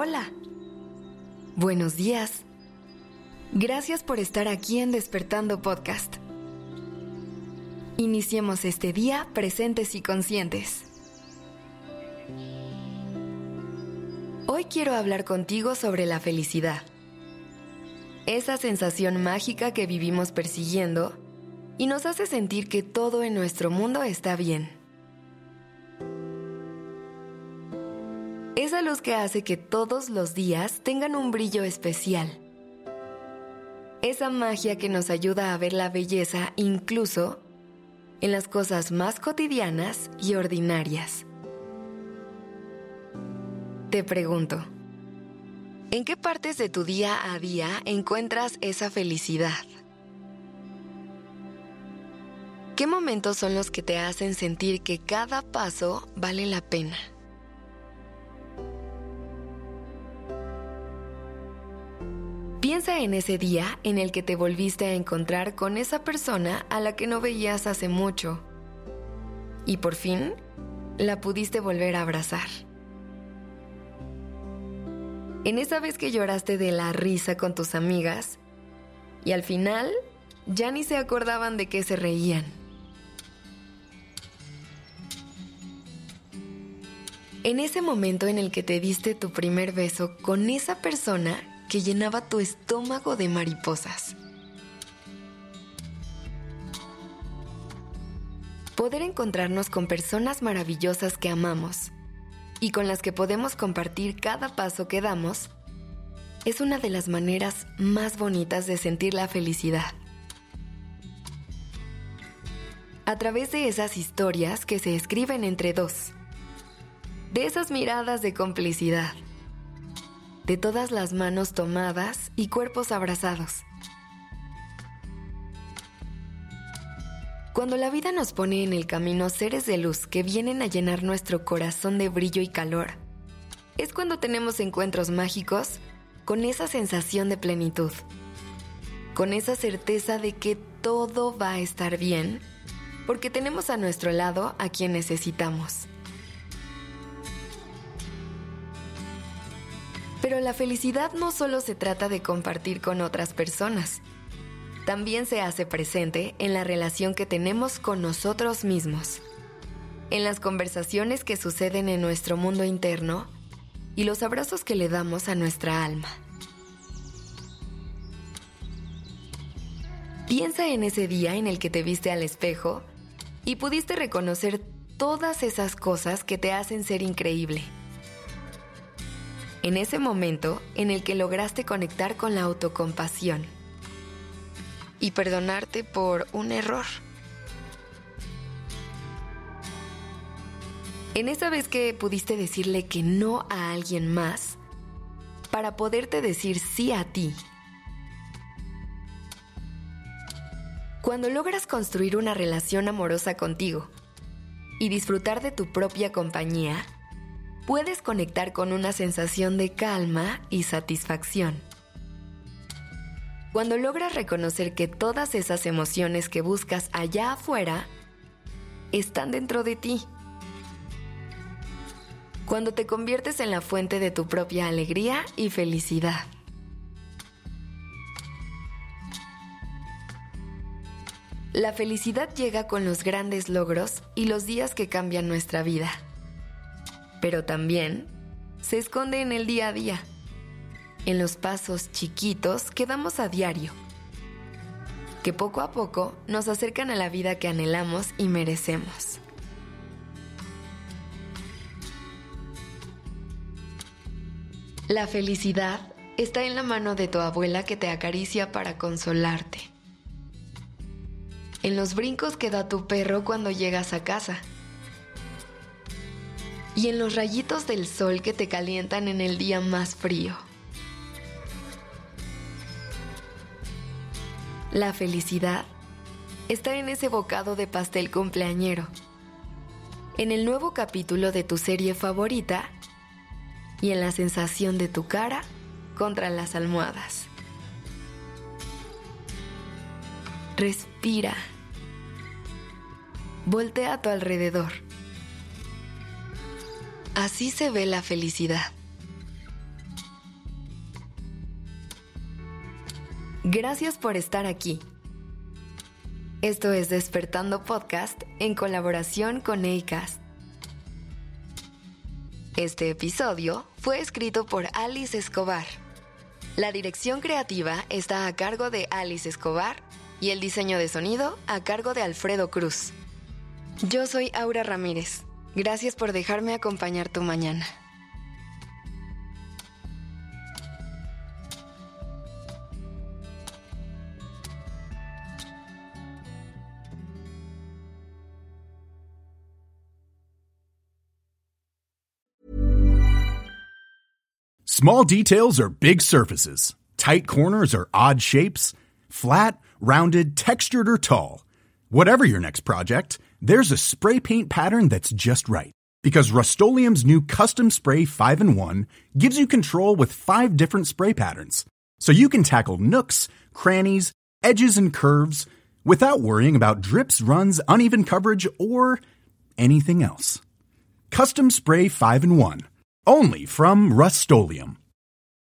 Hola. Buenos días. Gracias por estar aquí en Despertando Podcast. Iniciemos este día presentes y conscientes. Hoy quiero hablar contigo sobre la felicidad. Esa sensación mágica que vivimos persiguiendo y nos hace sentir que todo en nuestro mundo está bien. Esa luz que hace que todos los días tengan un brillo especial. Esa magia que nos ayuda a ver la belleza incluso en las cosas más cotidianas y ordinarias. Te pregunto, ¿en qué partes de tu día a día encuentras esa felicidad? ¿Qué momentos son los que te hacen sentir que cada paso vale la pena? Piensa en ese día en el que te volviste a encontrar con esa persona a la que no veías hace mucho y por fin la pudiste volver a abrazar. En esa vez que lloraste de la risa con tus amigas y al final ya ni se acordaban de qué se reían. En ese momento en el que te diste tu primer beso con esa persona que llenaba tu estómago de mariposas. Poder encontrarnos con personas maravillosas que amamos y con las que podemos compartir cada paso que damos es una de las maneras más bonitas de sentir la felicidad. A través de esas historias que se escriben entre dos, de esas miradas de complicidad, de todas las manos tomadas y cuerpos abrazados. Cuando la vida nos pone en el camino seres de luz que vienen a llenar nuestro corazón de brillo y calor, es cuando tenemos encuentros mágicos con esa sensación de plenitud, con esa certeza de que todo va a estar bien, porque tenemos a nuestro lado a quien necesitamos. Pero la felicidad no solo se trata de compartir con otras personas. También se hace presente en la relación que tenemos con nosotros mismos, en las conversaciones que suceden en nuestro mundo interno y los abrazos que le damos a nuestra alma. Piensa en ese día en el que te viste al espejo y pudiste reconocer todas esas cosas que te hacen ser increíble. En ese momento en el que lograste conectar con la autocompasión y perdonarte por un error. En esa vez que pudiste decirle que no a alguien más para poderte decir sí a ti. Cuando logras construir una relación amorosa contigo y disfrutar de tu propia compañía, puedes conectar con una sensación de calma y satisfacción. Cuando logras reconocer que todas esas emociones que buscas allá afuera están dentro de ti. Cuando te conviertes en la fuente de tu propia alegría y felicidad. La felicidad llega con los grandes logros y los días que cambian nuestra vida. Pero también se esconde en el día a día, en los pasos chiquitos que damos a diario, que poco a poco nos acercan a la vida que anhelamos y merecemos. La felicidad está en la mano de tu abuela que te acaricia para consolarte, en los brincos que da tu perro cuando llegas a casa, y en los rayitos del sol que te calientan en el día más frío. La felicidad está en ese bocado de pastel cumpleañero, en el nuevo capítulo de tu serie favorita y en la sensación de tu cara contra las almohadas. Respira. Voltea a tu alrededor. Así se ve la felicidad. Gracias por estar aquí. Esto es Despertando Podcast en colaboración con Acast. Este episodio fue escrito por Alice Escobar. La dirección creativa está a cargo de Alice Escobar y el diseño de sonido a cargo de Alfredo Cruz. Yo soy Aura Ramírez. Gracias por dejarme acompañar tu mañana. Small details are big surfaces. Tight corners are odd shapes. Flat, rounded, textured, or tall. Whatever your next project, there's a spray paint pattern that's just right. Because Rust-Oleum's new Custom Spray 5-in-1 gives you control with 5 different spray patterns. So you can tackle nooks, crannies, edges, and curves without worrying about drips, runs, uneven coverage, or anything else. Custom Spray 5-in-1. Only from Rust-Oleum.